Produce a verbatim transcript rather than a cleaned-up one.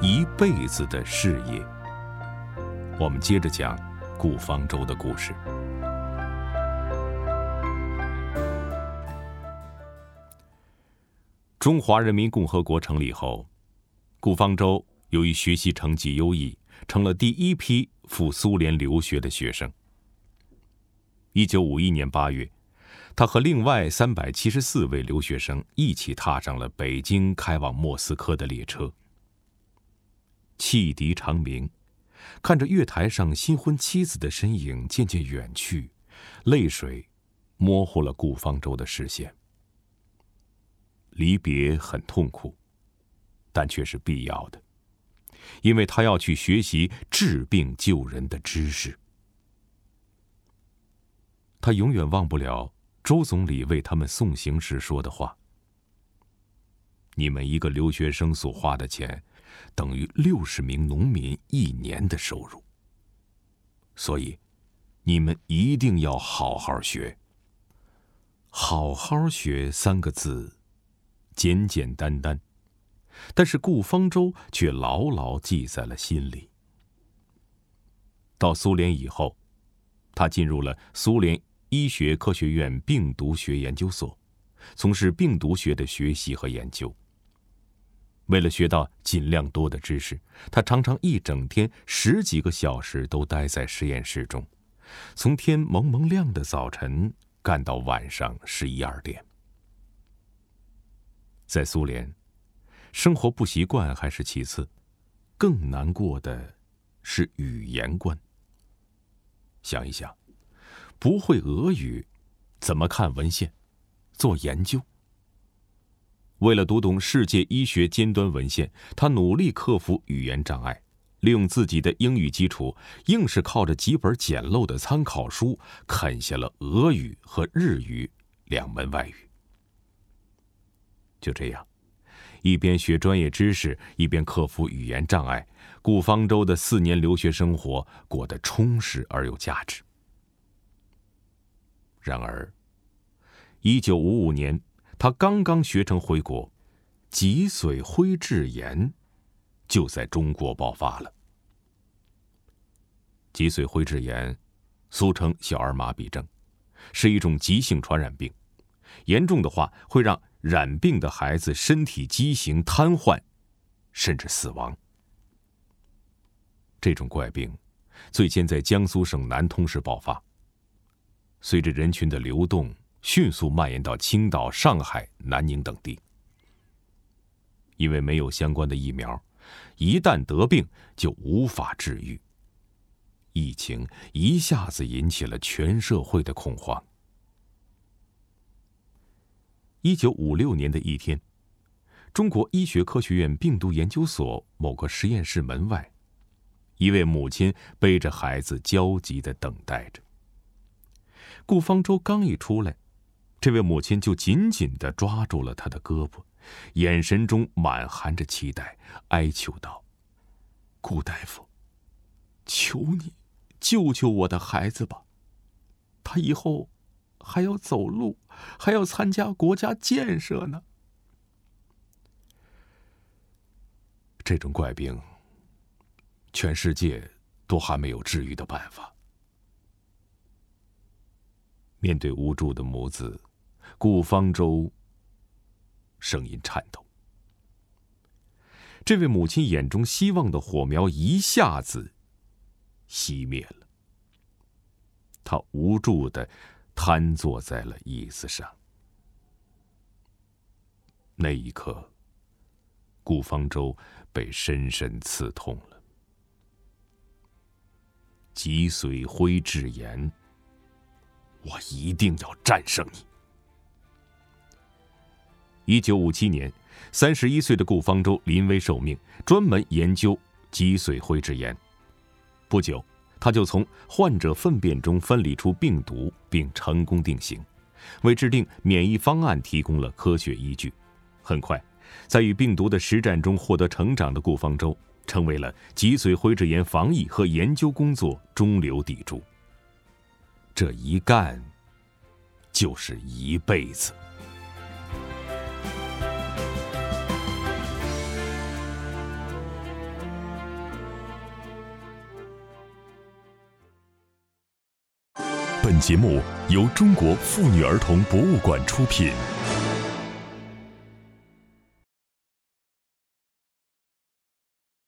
一辈子的事业。我们接着讲顾方舟的故事。中华人民共和国成立后，顾方舟由于学习成绩优异，成了第一批赴苏联留学的学生。一九五一年八月，他和另外三百七十四位留学生一起踏上了北京开往莫斯科的列车。汽笛长鸣，看着月台上新婚妻子的身影渐渐远去，泪水模糊了顾方舟的视线。离别很痛苦，但却是必要的，因为他要去学习治病救人的知识。他永远忘不了周总理为他们送行时说的话：你们一个留学生所花的钱，等于六十名农民一年的收入。所以，你们一定要好好学。好好学三个字，简简单单，但是顾方舟却牢牢记在了心里。到苏联以后，他进入了苏联医学科学院病毒学研究所，从事病毒学的学习和研究。为了学到尽量多的知识，他常常一整天十几个小时都待在实验室中，从天蒙蒙亮的早晨干到晚上十一二点。在苏联，生活不习惯还是其次，更难过的是语言关。想一想，不会俄语，怎么看文献、做研究？为了读懂世界医学尖端文献，他努力克服语言障碍，利用自己的英语基础，硬是靠着几本简陋的参考书，啃下了俄语和日语两门外语。就这样，一边学专业知识，一边克服语言障碍，顾方舟的四年留学生活过得充实而有价值。然而，一九五五年，他刚刚学成回国，脊髓灰质炎就在中国爆发了。脊髓灰质炎，俗称小儿麻痹症，是一种急性传染病，严重的话会让染病的孩子身体畸形、瘫痪，甚至死亡。这种怪病最先在江苏省南通市爆发，随着人群的流动，迅速蔓延到青岛、上海、南宁等地。因为没有相关的疫苗，一旦得病就无法治愈。疫情一下子引起了全社会的恐慌。一九五六年的一天，中国医学科学院病毒研究所某个实验室门外，一位母亲背着孩子焦急地等待着。顾方舟刚一出来，这位母亲就紧紧地抓住了他的胳膊，眼神中满含着期待，哀求道：顾大夫，求你救救我的孩子吧，他以后还要走路，还要参加国家建设呢。这种怪病，全世界都还没有治愈的办法。面对无助的母子，顾方舟声音颤抖。这位母亲眼中希望的火苗一下子熄灭了，她无助地瘫坐在了椅子上。那一刻，顾方舟被深深刺痛了。脊髓灰质炎，我一定要战胜你。一九五七年，三十一岁的顾方舟临危受命，专门研究脊髓灰质炎。不久，他就从患者粪便中分离出病毒，并成功定型，为制定免疫方案提供了科学依据。很快，在与病毒的实战中获得成长的顾方舟，成为了脊髓灰质炎防疫和研究工作中流砥柱。这一干，就是一辈子。 节目由中国妇女儿童博物馆出品。